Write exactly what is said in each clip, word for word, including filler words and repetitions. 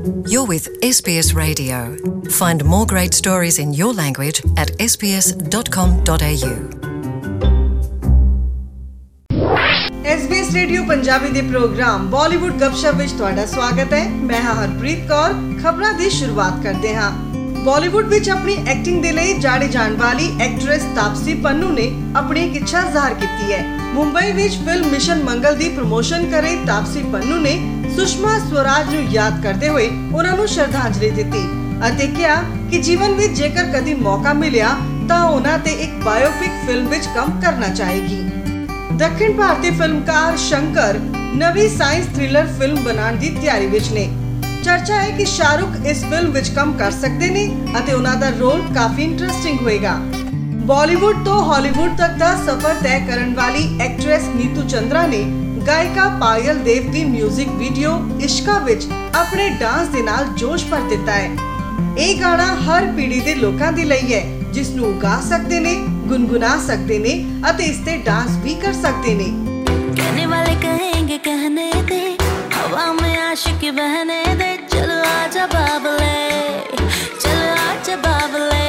You're with S B S Radio. Find more great stories in your language at s b s dot com dot a u. S B S Radio Punjabi ਦੇ programme Bollywood ਗਪਸ਼ਪ ਵਿੱਚ ਤੁਹਾਡਾ ਸਵਾਗਤ ਹੈ। ਮੈਂ ਹਾਂ ਹਰਪ੍ਰੀਤ ਕੌਰ। ਖਬਰਾਂ ਦੀ ਸ਼ੁਰੂਆਤ ਕਰਦੇ ਹਾਂ। ਬਾਲੀਵੁੱਡ ਵਿੱਚ ਆਪਣੀ ਐਕਟਿੰਗ ਦੇ ਲਈ ਜਾਣੀ ਜਾਣ ਵਾਲੀ ਐਕਟਰੈਸ ਤਾਪਸੀ ਪੰਨੂ ਨੇ ਆਪਣੀ ਇੱਕ ਇੱਛਾ ਜ਼ਾਹਰ ਕੀਤੀ ਹੈ। ਮੁੰਬਈ ਵਿੱਚ ਫਿਲਮ ਮਿਸ਼ਨ ਮੰਗਲ ਦੀ ਪ੍ਰਮੋਸ਼ਨ ਕਰ ਰਹੀ ਤਾਪਸੀ ਪੰਨੂ ਨੇ ਸੁਸ਼ਮਾ ਸਵਰਾਜ ਨੂੰ ਯਾਦ ਕਰਦੇ ਹੋਏ ਉਹਨਾਂ ਨੂੰ ਸ਼ਰਧਾਂਜਲੀ ਦਿੱਤੀ ਅਤੇ ਕਿਹਾ ਕਿ ਜੀਵਨ ਵਿੱਚ ਜੇਕਰ ਕਦੀ ਮੌਕਾ ਮਿਲਿਆ ਤਾਂ ਉਹਨਾਂ ਤੇ ਇੱਕ ਬਾਇਓਪਿਕ ਫਿਲਮ ਵਿੱਚ ਕੰਮ ਕਰਨਾ ਚਾਹੇਗੀ। ਦੱਖਣ ਭਾਰਤੀ ਫਿਲਮਕਾਰ ਸ਼ੰਕਰ ਨਵੀਂ ਸਾਇੰਸ ਥ੍ਰਿਲਰ ਫਿਲਮ ਬਣਾਉਣ ਦੀ ਤਿਆਰੀ ਵਿੱਚ ਨੇ। ਚਰਚਾ ਹੈ ਕਿ ਸ਼ਾਹਰੁਖ ਇਸ ਫਿਲਮ ਵਿੱਚ ਕੰਮ ਕਰ ਸਕਦੇ ਨੇ ਅਤੇ ਉਹਨਾਂ ਦਾ ਰੋਲ ਕਾਫੀ ਇੰਟਰਸਟਿੰਗ ਹੋਏਗਾ। ਬਾਲੀਵੁੱਡ ਤੋਂ ਹਾਲੀਵੁੱਡ ਤੱਕ ਦਾ ਸਫ਼ਰ ਤੈਅ ਕਰਨ ਵਾਲੀ ਐਕਟਰੈਸ ਨੀਤੂ ਚੰਦਰਾ ਨੇ ਗਾਇਕਾ ਪਾਇਲ ਦੇਵ ਦੀ ਮਿਊਜ਼ਿਕ ਵੀਡੀਓ ਇਸ਼ਕਾ ਵਿੱਚ ਆਪਣੇ ਡਾਂਸ ਦੇ ਨਾਲ ਜੋਸ਼ ਭਰ ਦਿੱਤਾ ਹੈ। ਇਹ ਗਾਣਾ ਹਰ ਪੀੜ੍ਹੀ ਦੇ ਲੋਕਾਂ ਦੇ ਲਈ ਹੈ, ਜਿਸ ਨੂੰ ਗਾ ਸਕਦੇ ਨੇ, ਗੁੰਗੁਨਾ ਸਕਦੇ ਨੇ ਅਤੇ ਇਸ ਤੇ ਡਾਂਸ ਵੀ ਕਰ ਸਕਦੇ ਨੇ। कहने वाले कहेंगे कहने दे, हवा में आशिक बहने दे, चलो आजा बाबले, चलो आजा बाबले,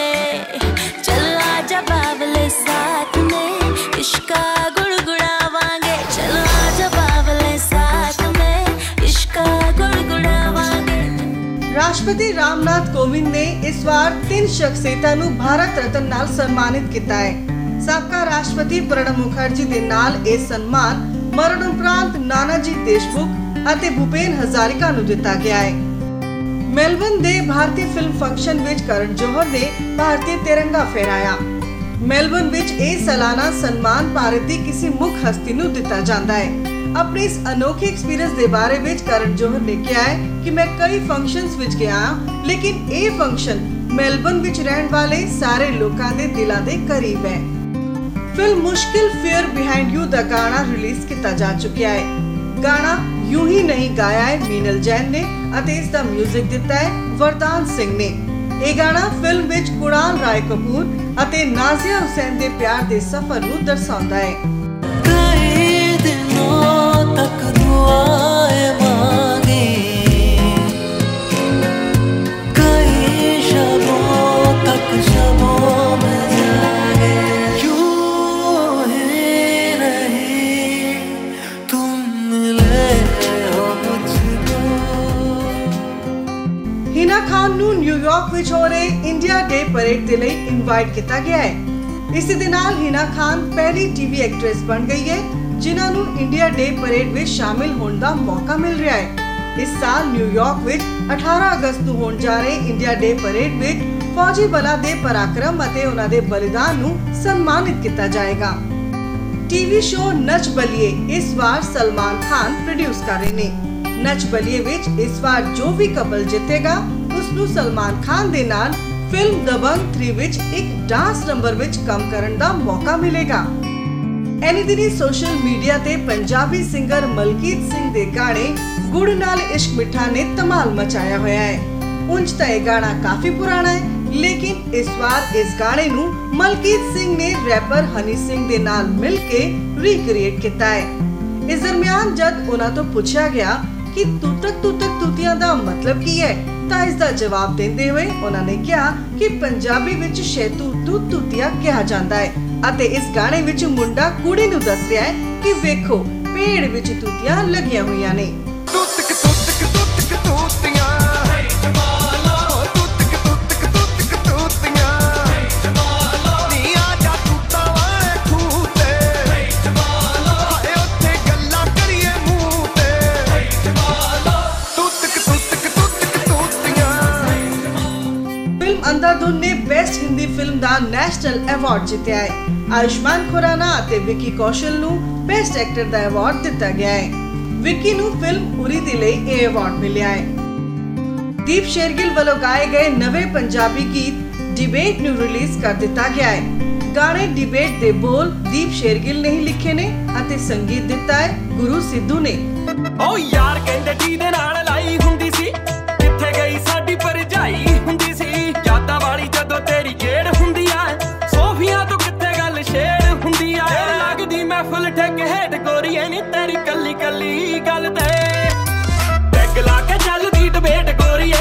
चलो आजा बाबले, साथ में इश्का गुड़गुड़ावांगे, चलो आजा बाबले, साथ में इश्का गुड़गुड़ावांगे। ਰਾਸ਼ਟਰਪਤੀ ਰਾਮਨਾਥ ਕੋਵਿੰਦ ਨੇ ਇਸ ਵਾਰ ਤਿੰਨ ਸ਼ਖਸੀਅਤਾਂ ਨੂੰ ਭਾਰਤ ਰਤਨ ਨਾਲ ਸਨਮਾਨਿਤ ਕੀਤਾ ਹੈ। ਸਾਬਕਾ ਰਾਸ਼ਟਰਪਤੀ ਪ੍ਰਣਬ ਮੁਖਰਜੀ ਦੇ ਨਾਲ ਇਹ ਸਨਮਾਨ ਮਰਨ ਉਪਰੰਤ ਨਾਨਾ ਜੀ ਦੇਸ਼ਮੁਖ ਅਤੇ ਭੂਪੇਨ ਹਜ਼ਾਰਿਕਾ ਨੂੰ ਦਿੱਤਾ ਗਿਆ ਹੈ। ਮੈਲਬਨ ਦੇ ਭਾਰਤੀ ਫਿਲਮ ਫੰਕਸ਼ਨ ਵਿੱਚ ਕਰਨ ਜੋਹਰ ਨੇ ਭਾਰਤੀ ਤਿਰੰਗਾ ਫਹਿਰਾਇਆ। ਮੈਲਬਨ ਵਿੱਚ ਇਹ ਸਾਲਾਨਾ ਸਨਮਾਨ ਭਾਰਤ ਦੀ ਕਿਸੇ ਮੁੱਖ ਹਸਤੀ ਨੂੰ ਦਿੱਤਾ ਜਾਂਦਾ ਹੈ। ਆਪਣੇ ਇਸ ਅਨੋਖੇ ਐਕਸਪੀਰੀਅੰਸ ਦੇ ਬਾਰੇ ਵਿੱਚ ਕਰਨ ਜੋਹਰ ਨੇ ਕਿਹਾ ਹੈ ਕਿ ਮੈਂ ਕਈ ਫੰਕਸ਼ਨਸ ਵਿੱਚ ਗਿਆ ਹਾਂ, ਲੇਕਿਨ ਇਹ ਫੰਕਸ਼ਨ ਮੈਲਬਨ ਵਿੱਚ ਰਹਿਣ ਵਾਲੇ ਸਾਰੇ ਲੋਕਾਂ ਦੇ ਦਿਲਾਂ ਦੇ ਕਰੀਬ ਹੈ। ਫਿਲਮ ਮੁਸ਼ਕਿਲ ਫੇਅਰ ਬਿਹਾਈਂਡ ਯੂ ਦਾ ਗਾਣਾ ਰਿਲੀਜ਼ ਕੀਤਾ ਜਾ ਚੁੱਕਿਆ ਹੈ। ਗਾਣਾ ਯੂੰ ਹੀ ਨਹੀਂ ਗਾਇਆ ਹੈ ਮੀਨਲ ਜੈਨ ਨੇ ਅਤੇ ਇਸ ਦਾ ਮਿਊਜ਼ਿਕ ਦਿੱਤਾ ਹੈ ਵਰਦਾਨ ਸਿੰਘ ਨੇ। ਇਹ ਗਾਣਾ ਫਿਲਮ ਵਿੱਚ ਕੁਣਾਲ ਰਾਏ ਕਪੂਰ ਅਤੇ ਨਾਜ਼ੀਆ ਹੁਸੈਨ ਦੇ ਪਿਆਰ ਦੇ ਸਫ਼ਰ ਨੂੰ ਦਰਸਾਉਂਦਾ ਹੈ। ਕਈ ਦਿਨੋਂ ਤੱਕ ਦੁਆਏ ਮਾਂਗੀ, ਕਈ ਸ਼ਬੋਂ ਤੱਕ ਸ਼ਬੋਂ ਮੈਂ ਜਾਗੇ, ਯੂੰ ਹੀ ਨਹੀਂ ਤੁਮ ਮਿਲੇ ਹੋ ਮੁਝਕੋ। ਹਿਨਾ ਖਾਨ ਨੂੰ ਨਿਊਯਾਰਕ ਵਿੱਚ ਹੋ ਰਹੇ ਇੰਡੀਆ ਡੇ ਪਰੇਡ ਦੇ ਲਈ ਇਨਵਾਈਟ ਕੀਤਾ ਗਿਆ ਹੈ। ਇਸੇ ਦੇ ਨਾਲ ਹਿਨਾ ਖਾਨ ਪਹਿਲੀ ਟੀਵੀ ਐਕਟਰੈਸ ਬਣ ਗਈ ਹੈ ਜਿਨ੍ਹਾਂ ਨੂੰ ਇੰਡੀਆ ਡੇ ਪਰੇਡ ਵਿੱਚ ਸ਼ਾਮਿਲ ਹੋਣ ਦਾ ਮੌਕਾ ਮਿਲ ਰਿਹਾ ਹੈ। ਇਸ ਸਾਲ ਨਿਊਯਾਰਕ ਵਿੱਚ ਅਠਾਰਾਂ ਅਗਸਤ ਨੂੰ ਹੋਣ ਜਾ ਰਹੇ ਇੰਡੀਆ ਡੇ ਪਰੇਡ ਵਿੱਚ ਫੌਜੀ ਬਲਾਂ ਦੇ ਪਰਾਕਰਮ ਅਤੇ ਉਹਨਾਂ ਦੇ ਬਲੀਦਾਨ ਨੂੰ ਸਨਮਾਨਿਤ ਕੀਤਾ ਜਾਏਗਾ। ਟੀਵੀ ਸ਼ੋਅ ਨਚ ਬਲੀਏ ਇਸ ਵਾਰ ਸਲਮਾਨ ਖਾਨ ਪ੍ਰੋਡਿਊਸ ਕਰ ਰਹੇ ਨੇ। ਨਚ ਬਲੀਏ ਵਿੱਚ ਇਸ ਵਾਰ ਜੋ ਵੀ ਕਪਲ ਜਿੱਤੇਗਾ ਉਸ ਨੂੰ ਸਲਮਾਨ ਖਾਨ ਦੇ ਨਾਲ ਫਿਲਮ ਦਬੰਗ ਥ੍ਰੀ ਵਿੱਚ ਇੱਕ ਡਾਂਸ ਨੰਬਰ ਵਿੱਚ ਕੰਮ ਕਰਨ ਦਾ ਮੌਕਾ ਮਿਲੇਗਾ। ਐਨੀ ਦਿਨੀ ਸੋਸ਼ਲ ਮੀਡੀਆ ਤੇ ਪੰਜਾਬੀ ਸਿੰਗਰ ਮਲਕੀਤ ਸਿੰਘ ਦੇ ਗਾਣੇ ਗੁੜ ਨਾਲ ਇਸ਼ਕ ਮਿੱਠਾ ਨੇ ਧਮਾਲ ਮਚਾਇਆ ਹੋਇਆ ਹੈ। ਉਂਝ ਤਾਂ ਇਹ ਗਾਣਾ ਕਾਫੀ ਪੁਰਾਣਾ ਹੈ, ਲੇਕਿਨ ਇਸ ਵਾਰ ਇਸ ਗਾਣੇ ਨੂੰ ਮਲਕੀਤ ਸਿੰਘ ਨੇ ਰੈਪਰ ਹਨੀ ਸਿੰਘ ਦੇ ਨਾਲ ਮਿਲ ਕੇ ਰੀਕ੍ਰੀਏਟ ਕੀਤਾ ਹੈ। ਇਸ ਦਰਮਿਆਨ ਜਦ ਉਹਨਾਂ ਤੋਂ ਪੁੱਛਿਆ ਗਿਆ ਕਿ ਤੂਤਕ ਤੂਤਕ ਤੂਤੀਆਂ ਦਾ ਮਤਲਬ ਕੀ ਹੈ ਤਾਂ ਇਸ ਦਾ ਜਵਾਬ ਦਿੰਦੇ ਹੋਏ ਉਹਨਾਂ ਨੇ ਕਿਹਾ ਕਿ ਪੰਜਾਬੀ ਵਿੱਚ ਸ਼ੈਤੂ ਤੂਤ ਤੂਤੀਆ ਕਿਹਾ ਜਾਂਦਾ ਹੈ ਅਤੇ ਇਸ ਗਾਣੇ ਵਿੱਚ ਮੁੰਡਾ ਕੁੜੀ ਨੂੰ ਦੱਸ ਰਿਹਾ ਹੈ ਕਿ ਵੇਖੋ ਪੇੜ ਵਿੱਚ ਤੂਤੀਆਂ ਲੱਗੀਆਂ ਹੋਈਆਂ ਨੇ। ਤੂਤਕ ਤੂਤਕ ਤੂਤਕ ਤੂਤੀਆਂ ਅੰਧਾਧੁਨ ਨੇ ਬੈਸਟ ਹਿੰਦੀ ਫਿਲਮ ਦਾ ਨੈਸ਼ਨਲ ਅਵਾਰਡ ਜਿੱਤਿਆ ਹੈ। ਆਯੁਸ਼ਮਾਨ ਖੁਰਾਨਾ ਅਤੇ ਵਿੱਕੀ ਕੌਸ਼ਲ ਨੂੰ ਬੈਸਟ ਐਕਟਰ ਦਾ ਅਵਾਰਡ ਦਿੱਤਾ ਗਿਆ ਹੈ। ਵਿੱਕੀ ਨੂੰ ਫਿਲਮ ਉਰੀ ਦੇ ਲਈ ਇਹ ਅਵਾਰਡ ਮਿਲਿਆ ਹੈ। ਦੀਪ ਸ਼ੇਰਗਿੱਲ ਵੱਲੋਂ ਗਾਏ ਗਏ ਨਵੇਂ ਪੰਜਾਬੀ ਗੀਤ ਡਿਬੇਟ ਨੂੰ ਰਿਲੀਜ਼ ਕਰ ਦਿੱਤਾ ਗਿਆ ਹੈ। ਗਾਣੇ ਡਿਬੇਟ ਦੇ ਬੋਲ ਦੀਪ ਸ਼ੇਰਗਿੱਲ ਨੇ ਹੀ ਲਿਖੇ ਨੇ ਅਤੇ ਸੰਗੀਤ ਦਿੱਤਾ ਹੈ ਗੁਰੂ ਸਿੱਧੂ ਨੇ। ਓ ਯਾਰ ਕਹਿੰਦੇ ਟੀ ਦੇ ਨਾਲ ਲਾਈ ਹੁੰਦੀ ਸੀ, ਕਿੱਥੇ ਗਈ ਸਾਡੀ ਭਰਜਾਈ ਹੁੰਦੀ ਸੀ, ਯਾਦਾਂ ਵਾਲੀ ਜਦੋਂ ਤੇਰੀ ਖੇਡ ਹੁੰਦੀ ਆ, ਸੋਫੀਆਂ ਤੋਂ ਕਿੱਥੇ ਗੱਲ ਛੇੜ ਹੁੰਦੀ ਆ, ਲੱਗਦੀ ਮਹਿਫਲ ਠੱਗ ਹੇਡ ਗੋਰੀਏ ਨੀ ਤੇਰੀ ਕੱਲੀ ਕੱਲੀ ਗੱਲ ਤੇ ਟੈਗ ਲਾ ਕੇ ਚੱਲਦੀ ਡਿਬੇਟ ਗੋਰੀਏ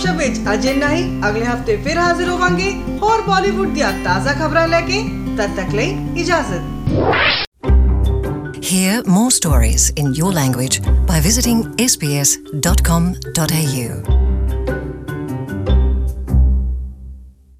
ਗੌਸ਼ਪ ਵਿੱਚ ਅੱਜ ਇੰਨਾ ਹੀ। ਅਗਲੇ ਹਫਤੇ ਫਿਰ ਹਾਜ਼ਰ ਹੋਵਾਂਗੇ ਹੋਰ ਬਾਲੀਵੁੱਡ ਦੀਆਂ ਤਾਜ਼ਾ ਖਬਰਾਂ ਲੈ ਕੇ। ਤਦ ਤੱਕ ਲਈ ਇਜਾਜ਼ਤ। Hear more stories in your language by visiting s b s dot com dot a u.